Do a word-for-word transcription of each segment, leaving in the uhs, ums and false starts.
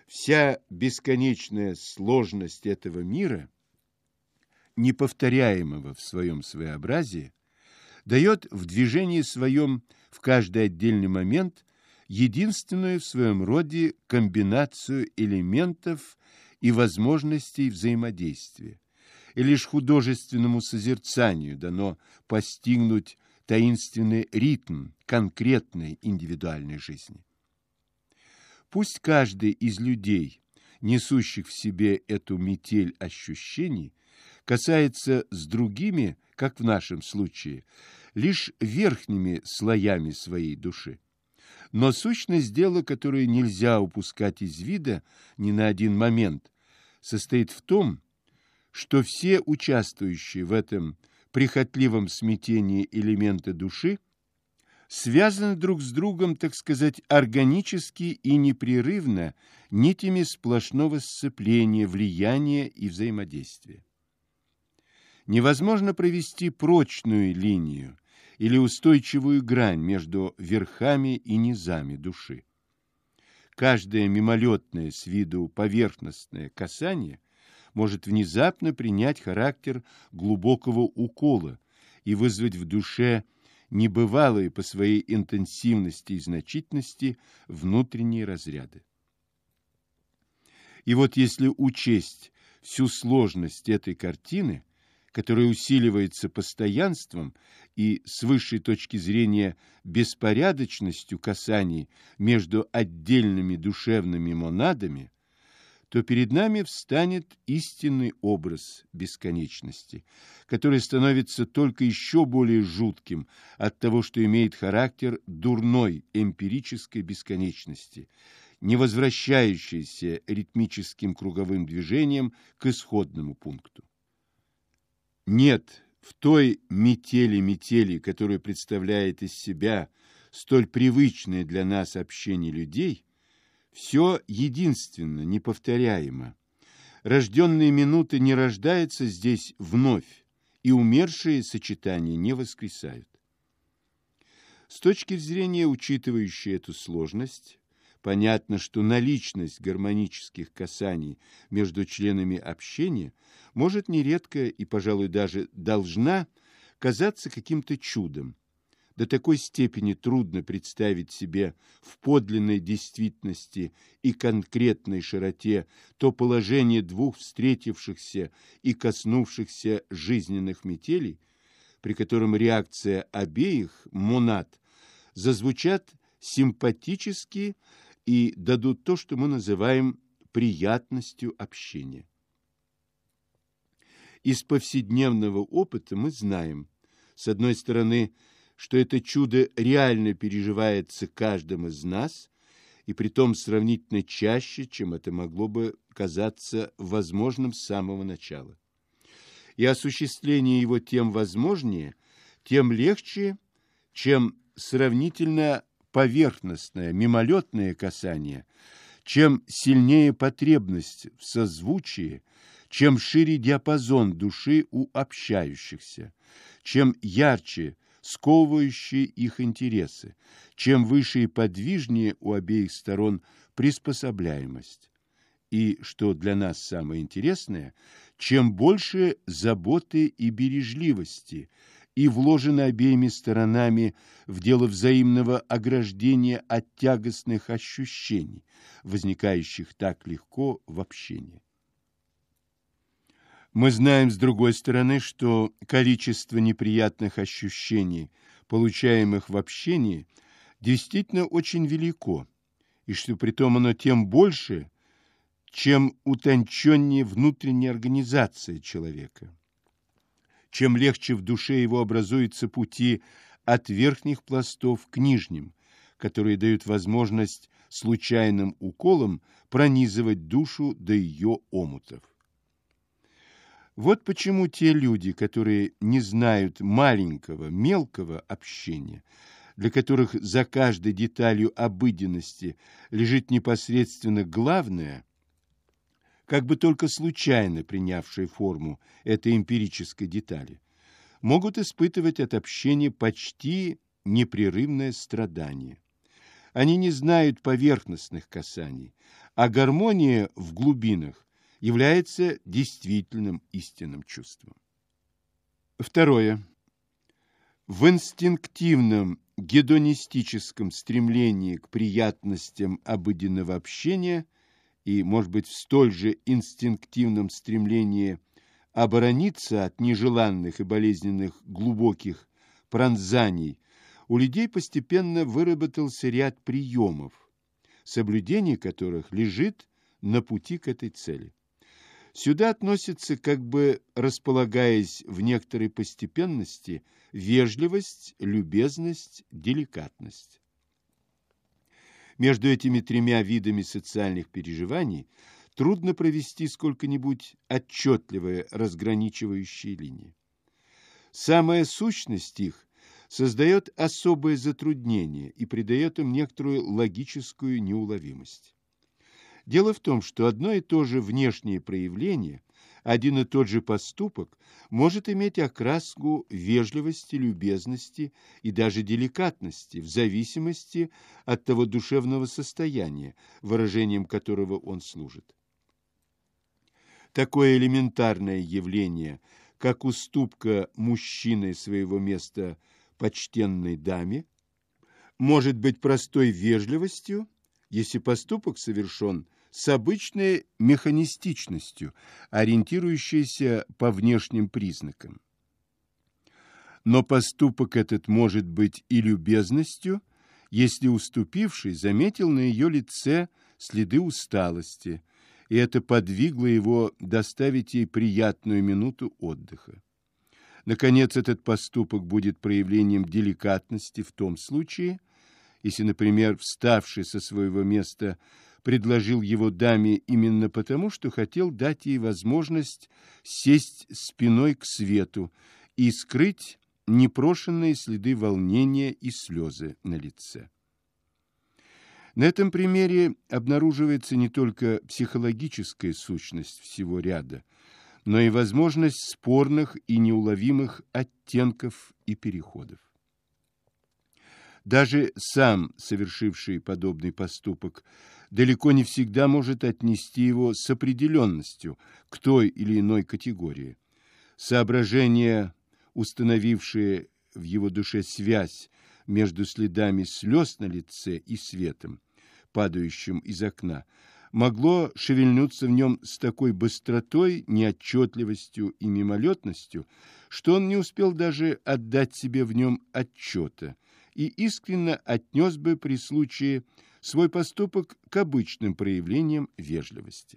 Вся бесконечная сложность этого мира, неповторяемого в своем своеобразии, дает в движении своем в каждый отдельный момент единственную в своем роде комбинацию элементов и возможностей взаимодействия, и лишь художественному созерцанию дано постигнуть таинственный ритм конкретной индивидуальной жизни. Пусть каждый из людей, несущих в себе эту метель ощущений, касается с другими, как в нашем случае, лишь верхними слоями своей души. Но сущность дела, которую нельзя упускать из вида ни на один момент, состоит в том, что все участвующие в этом прихотливом смятении элементы души связаны друг с другом, так сказать, органически и непрерывно нитями сплошного сцепления, влияния и взаимодействия. Невозможно провести прочную линию или устойчивую грань между верхами и низами души. Каждое мимолетное с виду поверхностное касание может внезапно принять характер глубокого укола и вызвать в душе небывалые по своей интенсивности и значительности внутренние разряды. И вот если учесть всю сложность этой картины, которая усиливается постоянством и с высшей точки зрения беспорядочностью касаний между отдельными душевными монадами, то перед нами встанет истинный образ бесконечности, который становится только еще более жутким от того, что имеет характер дурной эмпирической бесконечности, не возвращающейся ритмическим круговым движением к исходному пункту. Нет в той метели-метели, которую представляет из себя столь привычное для нас общение людей, все единственно, неповторяемо. Рожденные минуты не рождаются здесь вновь, и умершие сочетания не воскресают. С точки зрения, учитывающей эту сложность, понятно, что наличность гармонических касаний между членами общения может нередко и, пожалуй, даже должна казаться каким-то чудом. До такой степени трудно представить себе в подлинной действительности и конкретной широте то положение двух встретившихся и коснувшихся жизненных метелей, при котором реакция обеих монад зазвучат симпатически и дадут то, что мы называем приятностью общения. Из повседневного опыта мы знаем, с одной стороны, что это чудо реально переживается каждым из нас, и притом сравнительно чаще, чем это могло бы казаться возможным с самого начала. И осуществление его тем возможнее, тем легче, чем сравнительно поверхностное, мимолетное касание, чем сильнее потребность в созвучии, чем шире диапазон души у общающихся, чем ярче сковывающие их интересы, чем выше и подвижнее у обеих сторон приспособляемость. И, что для нас самое интересное, чем больше заботы и бережливости и вложено обеими сторонами в дело взаимного ограждения от тягостных ощущений, возникающих так легко в общении. Мы знаем, с другой стороны, что количество неприятных ощущений, получаемых в общении, действительно очень велико, и что притом оно тем больше, чем утонченнее внутренняя организация человека, чем легче в душе его образуются пути от верхних пластов к нижним, которые дают возможность случайным уколом пронизывать душу до ее омутов. Вот почему те люди, которые не знают маленького, мелкого общения, для которых за каждой деталью обыденности лежит непосредственно главное, как бы только случайно принявшие форму этой эмпирической детали, могут испытывать от общения почти непрерывное страдание. Они не знают поверхностных касаний, а гармония в глубинах является действительным истинным чувством. Второе. В инстинктивном гедонистическом стремлении к приятностям обыденного общения и, может быть, в столь же инстинктивном стремлении оборониться от нежеланных и болезненных глубоких пронзаний у людей постепенно выработался ряд приемов, соблюдение которых лежит на пути к этой цели. Сюда относятся, как бы располагаясь в некоторой постепенности, вежливость, любезность, деликатность. Между этими тремя видами социальных переживаний трудно провести сколько-нибудь отчетливые разграничивающие линии. Самая сущность их создает особое затруднение и придает им некоторую логическую неуловимость. Дело в том, что одно и то же внешнее проявление, один и тот же поступок может иметь окраску вежливости, любезности и даже деликатности в зависимости от того душевного состояния, выражением которого он служит. Такое элементарное явление, как уступка мужчиной своего места почтенной даме, может быть простой вежливостью, если поступок совершен с обычной механистичностью, ориентирующейся по внешним признакам. Но поступок этот может быть и любезностью, если уступивший заметил на ее лице следы усталости, и это подвигло его доставить ей приятную минуту отдыха. Наконец, этот поступок будет проявлением деликатности в том случае, если, например, вставший со своего места предложил его даме именно потому, что хотел дать ей возможность сесть спиной к свету и скрыть непрошенные следы волнения и слезы на лице. На этом примере обнаруживается не только психологическая сущность всего ряда, но и возможность спорных и неуловимых оттенков и переходов. Даже сам совершивший подобный поступок далеко не всегда может отнести его с определенностью к той или иной категории. Соображения, установившие в его душе связь между следами слез на лице и светом, падающим из окна, могло шевельнуться в нем с такой быстротой, неотчетливостью и мимолетностью, что он не успел даже отдать себе в нем отчета и искренне отнес бы при случае свой поступок к обычным проявлениям вежливости.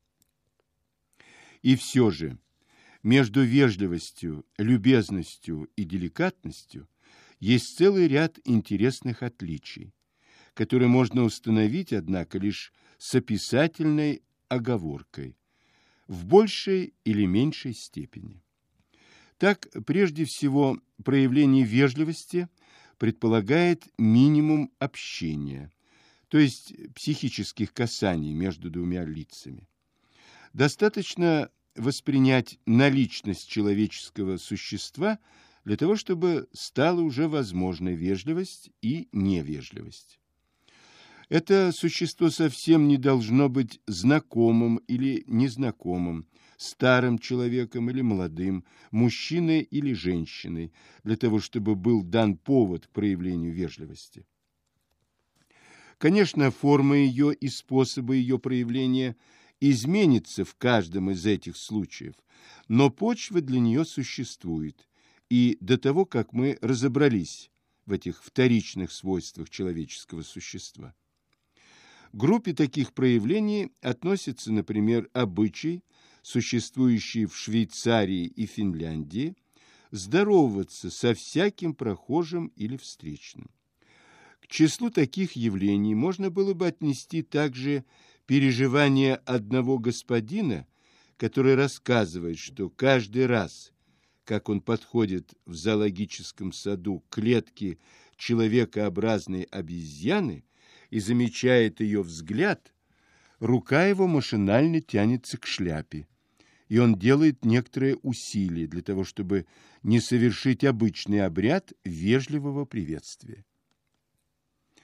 И все же между вежливостью, любезностью и деликатностью есть целый ряд интересных отличий, которые можно установить, однако, лишь с описательной оговоркой, в большей или меньшей степени. Так, прежде всего, проявление вежливости предполагает минимум общения, то есть психических касаний между двумя лицами. Достаточно воспринять наличность человеческого существа для того, чтобы стала уже возможна вежливость и невежливость. Это существо совсем не должно быть знакомым или незнакомым, старым человеком или молодым, мужчиной или женщиной, для того, чтобы был дан повод к проявлению вежливости. Конечно, форма ее и способы ее проявления изменятся в каждом из этих случаев, но почва для нее существует, и до того, как мы разобрались в этих вторичных свойствах человеческого существа. К группе таких проявлений относятся, например, обычай, существующий в Швейцарии и Финляндии, здороваться со всяким прохожим или встречным. К числу таких явлений можно было бы отнести также переживание одного господина, который рассказывает, что каждый раз, как он подходит в зоологическом саду к клетке человекообразной обезьяны и замечает ее взгляд, рука его машинально тянется к шляпе, и он делает некоторые усилия для того, чтобы не совершить обычный обряд вежливого приветствия.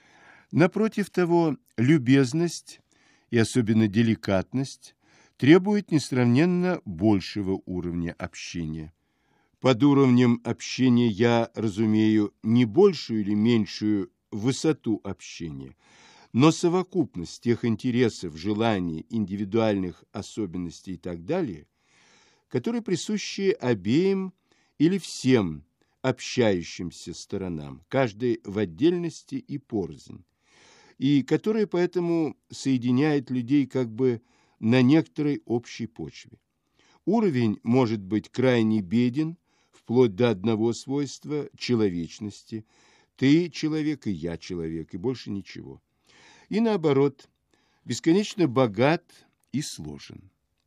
Напротив того, любезность и особенно деликатность требуют несравненно большего уровня общения. Под уровнем общения я разумею не большую или меньшую высоту общения, но совокупность тех интересов, желаний, индивидуальных особенностей и так далее, которые присущи обеим или всем общающимся сторонам, каждой в отдельности и порознь, и которые поэтому соединяют людей как бы на некоторой общей почве. Уровень может быть крайне беден, вплоть до одного свойства – человечности. Ты человек, и я человек, и больше ничего. И наоборот, бесконечно богат и сложен.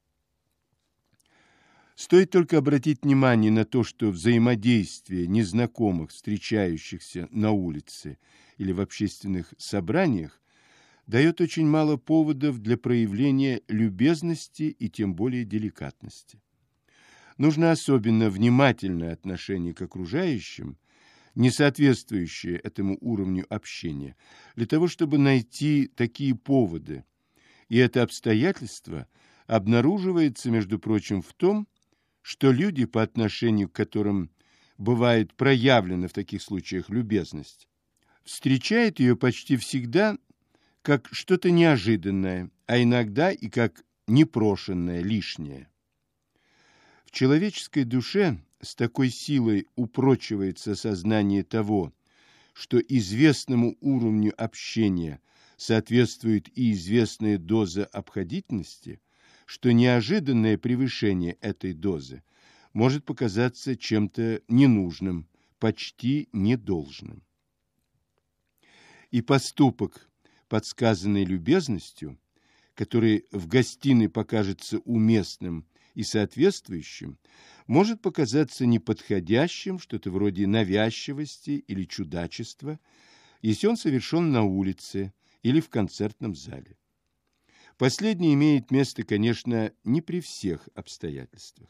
Стоит только обратить внимание на то, что взаимодействие незнакомых, встречающихся на улице или в общественных собраниях, дает очень мало поводов для проявления любезности и тем более деликатности. Нужно особенно внимательное отношение к окружающим, не соответствующее этому уровню общения, для того, чтобы найти такие поводы. И это обстоятельство обнаруживается, между прочим, в том, что люди, по отношению к которым бывает проявлена в таких случаях любезность, встречают ее почти всегда как что-то неожиданное, а иногда и как непрошенное, лишнее. В человеческой душе с такой силой упрочивается сознание того, что известному уровню общения соответствует и известная доза обходительности, что неожиданное превышение этой дозы может показаться чем-то ненужным, почти недолжным. И поступок, подсказанный любезностью, который в гостиной покажется уместным и соответствующим, может показаться неподходящим, что-то вроде навязчивости или чудачества, если он совершен на улице или в концертном зале. Последнее имеет место, конечно, не при всех обстоятельствах.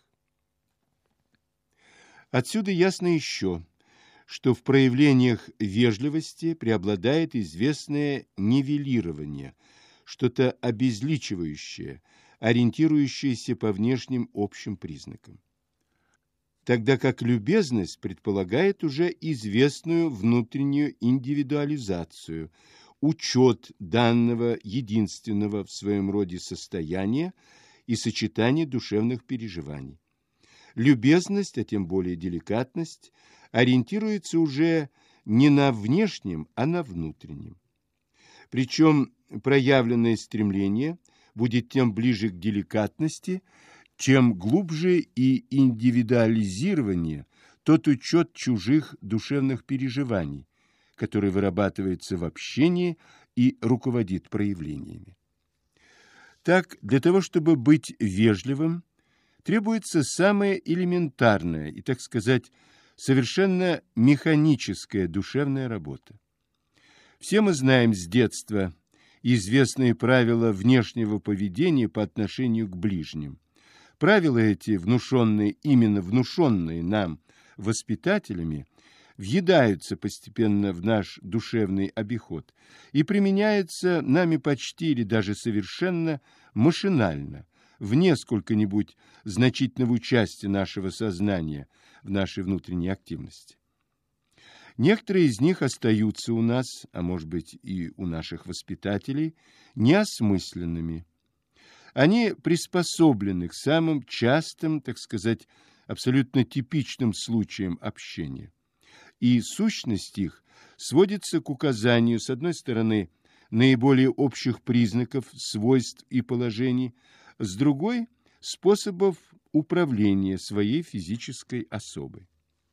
Отсюда ясно еще, что в проявлениях вежливости преобладает известное нивелирование, что-то обезличивающее, ориентирующееся по внешним общим признакам. Тогда как любезность предполагает уже известную внутреннюю индивидуализацию, учет данного единственного в своем роде состояния и сочетание душевных переживаний. Любезность, а тем более деликатность, ориентируется уже не на внешнем, а на внутреннем. Причем проявленное стремление будет тем ближе к деликатности, чем глубже и индивидуализирование тот учет чужих душевных переживаний, который вырабатывается в общении и руководит проявлениями. Так, для того, чтобы быть вежливым, требуется самое элементарное и, так сказать, совершенно механическая душевная работа. Все мы знаем с детства известные правила внешнего поведения по отношению к ближним. Правила эти, внушенные, именно внушенные нам воспитателями, въедаются постепенно в наш душевный обиход и применяются нами почти или даже совершенно машинально, вне сколько-нибудь значительного участия нашего сознания в нашей внутренней активности. Некоторые из них остаются у нас, а может быть и у наших воспитателей, неосмысленными. Они приспособлены к самым частым, так сказать, абсолютно типичным случаям общения. И сущность их сводится к указанию, с одной стороны, наиболее общих признаков, свойств и положений, с другой – способов управления своей физической особой.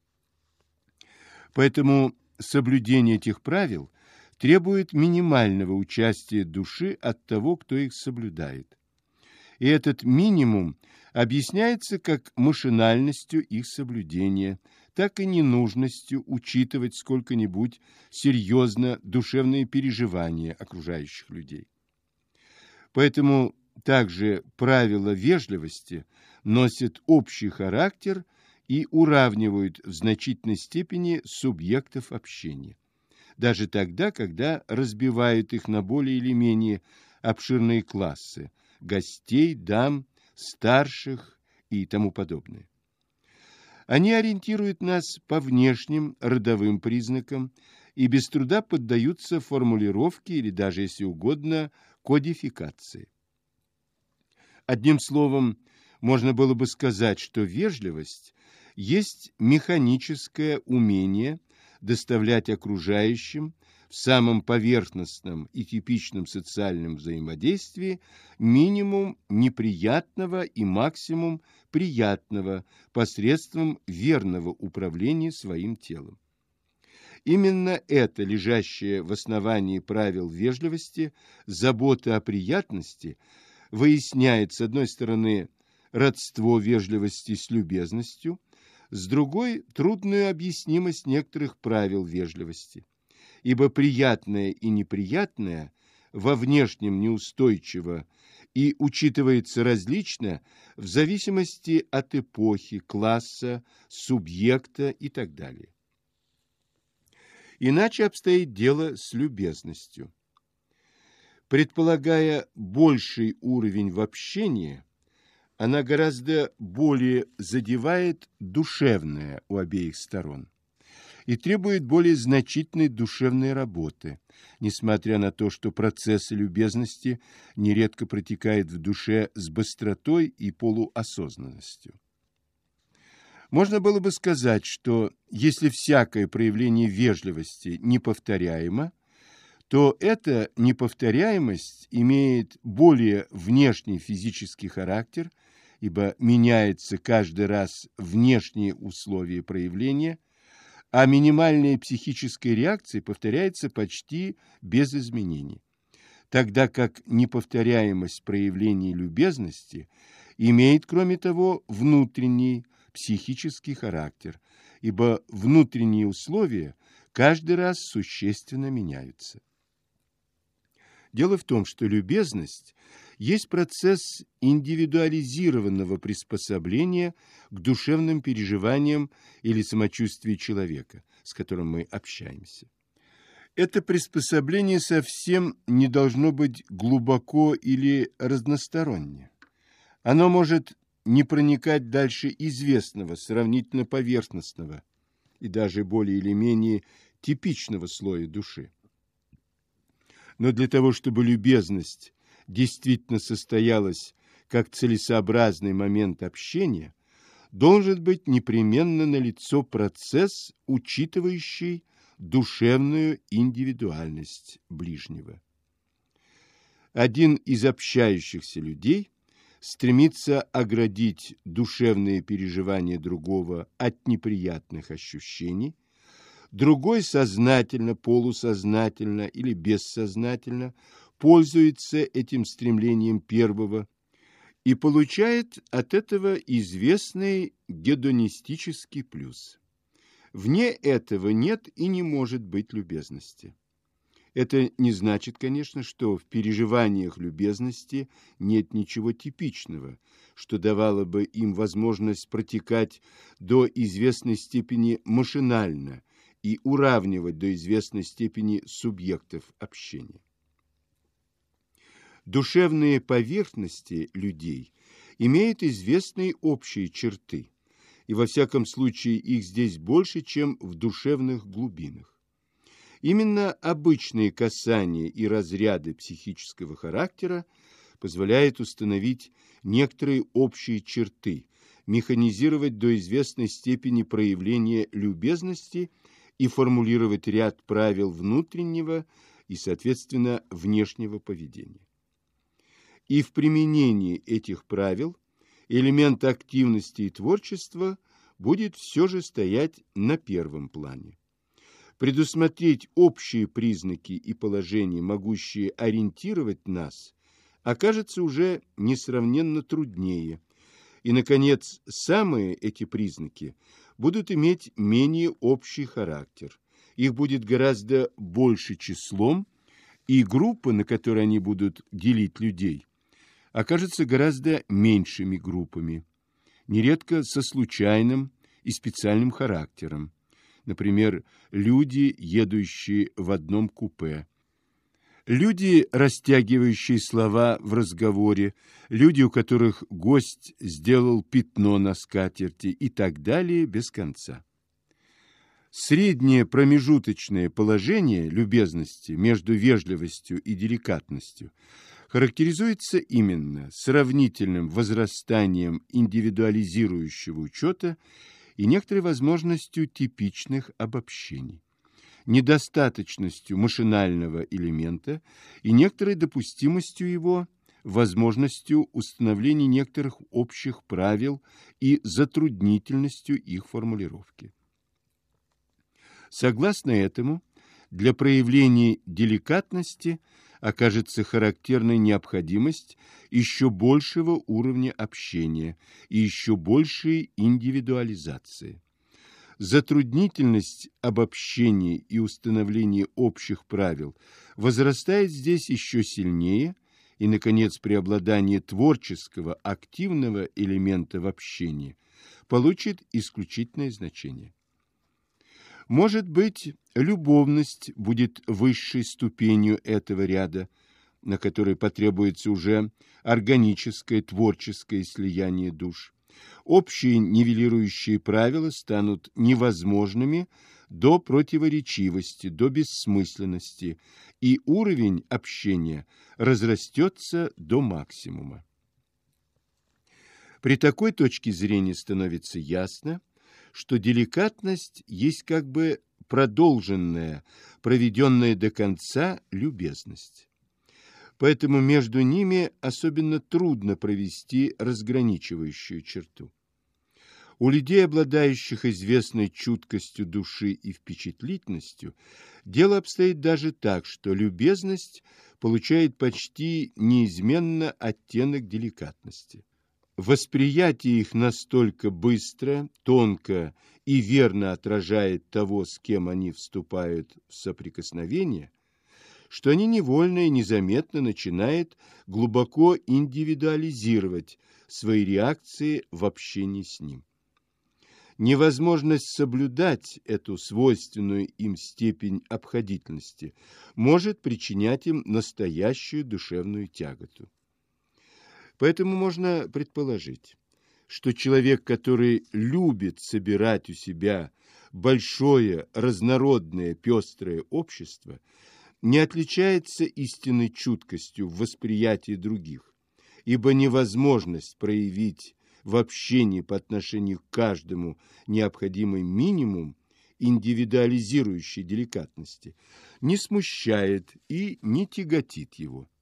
Поэтому соблюдение этих правил требует минимального участия души от того, кто их соблюдает. И этот минимум объясняется как машинальностью их соблюдения, так и ненужностью учитывать сколько-нибудь серьезно душевные переживания окружающих людей. Поэтому также правила вежливости носят общий характер и уравнивают в значительной степени субъектов общения. даже тогда, когда разбивают их на более или менее обширные классы – гостей, дам, старших и тому подобное. Они ориентируют нас по внешним родовым признакам и без труда поддаются формулировке или даже, если угодно, кодификации. Одним словом, можно было бы сказать, что вежливость есть механическое умение доставлять окружающим в самом поверхностном и типичном социальном взаимодействии минимум неприятного и максимум приятного посредством верного управления своим телом. Именно это, лежащее в основании правил вежливости, забота о приятности, выясняет, с одной стороны, родство вежливости с любезностью, с другой – трудную объяснимость некоторых правил вежливости. Ибо приятное и неприятное во внешнем неустойчиво и учитывается различно в зависимости от эпохи, класса, субъекта и так далее. Иначе обстоит дело с любезностью. Предполагая больший уровень в общении, она гораздо более задевает душевное у обеих сторон и требует более значительной душевной работы, несмотря на то, что процессы любезности нередко протекают в душе с быстротой и полуосознанностью. Можно было бы сказать, что если всякое проявление вежливости неповторяемо, то эта неповторяемость имеет более внешний физический характер, ибо меняется каждый раз внешние условия проявления, а минимальная психическая реакция повторяется почти без изменений, тогда как неповторяемость проявлений любезности имеет, кроме того, внутренний психический характер, ибо внутренние условия каждый раз существенно меняются. Дело в том, что любезность есть процесс индивидуализированного приспособления к душевным переживаниям или самочувствию человека, с которым мы общаемся. Это приспособление совсем не должно быть глубоко или разносторонне. Оно может не проникать дальше известного, сравнительно поверхностного и даже более или менее типичного слоя души. Но для того, чтобы любезность действительно состоялась как целесообразный момент общения, должен быть непременно налицо процесс, учитывающий душевную индивидуальность ближнего. Один из общающихся людей стремится оградить душевные переживания другого от неприятных ощущений, другой сознательно, полусознательно или бессознательно пользуется этим стремлением первого и получает от этого известный гедонистический плюс. Вне этого нет и не может быть любезности. Это не значит, конечно, что в переживаниях любезности нет ничего типичного, что давало бы им возможность протекать до известной степени машинально и уравнивать до известной степени субъектов общения. Душевные поверхности людей имеют известные общие черты, и во всяком случае их здесь больше, чем в душевных глубинах. Именно обычные касания и разряды психического характера позволяют установить некоторые общие черты, механизировать до известной степени проявления любезности и формулировать ряд правил внутреннего и, соответственно, внешнего поведения. И в применении этих правил элемент активности и творчества будет все же стоять на первом плане. Предусмотреть общие признаки и положения, могущие ориентировать нас, окажется уже несравненно труднее. И, наконец, самые эти признаки будут иметь менее общий характер. Их будет гораздо больше числом, и группы, на которые они будут делить людей, окажутся гораздо меньшими группами, нередко со случайным и специальным характером, например, люди, едущие в одном купе, люди, растягивающие слова в разговоре, люди, у которых гость сделал пятно на скатерти и так далее без конца. Среднее промежуточное положение любезности между вежливостью и деликатностью характеризуется именно сравнительным возрастанием индивидуализирующего учета и некоторой возможностью типичных обобщений, недостаточностью машинального элемента и некоторой допустимостью его, возможностью установления некоторых общих правил и затруднительностью их формулировки. Согласно этому, для проявления деликатности окажется характерной необходимость еще большего уровня общения и еще большей индивидуализации. Затруднительность обобщения и установления общих правил возрастает здесь еще сильнее, и, наконец, преобладание творческого, активного элемента в общении получит исключительное значение. Может быть, любовность будет высшей ступенью этого ряда, на которой потребуется уже органическое творческое слияние душ. Общие нивелирующие правила станут невозможными до противоречивости, до бессмысленности, и уровень общения разрастется до максимума. При такой точке зрения становится ясно, что деликатность есть как бы продолженная, проведенная до конца любезность. Поэтому между ними особенно трудно провести разграничивающую черту. У людей, обладающих известной чуткостью души и впечатлительностью, дело обстоит даже так, что любезность получает почти неизменно оттенок деликатности. Восприятие их настолько быстро, тонко и верно отражает того, с кем они вступают в соприкосновение, что они невольно и незаметно начинают глубоко индивидуализировать свои реакции в общении с ним. Невозможность соблюдать эту свойственную им степень обходительности может причинять им настоящую душевную тяготу. Поэтому можно предположить, что человек, который любит собирать у себя большое, разнородное, пестрое общество, не отличается истинной чуткостью в восприятии других, ибо невозможность проявить в общении по отношению к каждому необходимый минимум индивидуализирующей деликатности не смущает и не тяготит его.